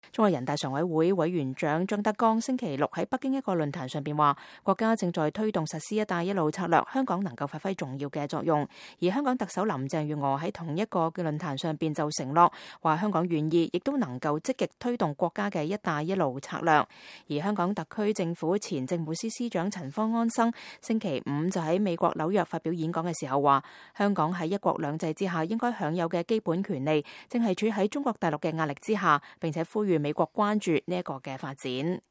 中國人大常委會委員長張德江星期六喺北京一個論壇上邊話，國家正在推動實施一帶一路策略，香港能夠發揮重要嘅作用。而香港特首林鄭月娥喺同一個嘅論壇上邊就承諾話，香港願意亦都能夠積極推動國家嘅一帶一路策略。而香港特區政府前政務司司長陳方安生星期五就喺美國紐約發表演講嘅時候話，香港喺一國兩制之下應該享有嘅基本權利，正係處喺中國大陸嘅壓力之下，並且呼籲美國關注呢一個嘅發展。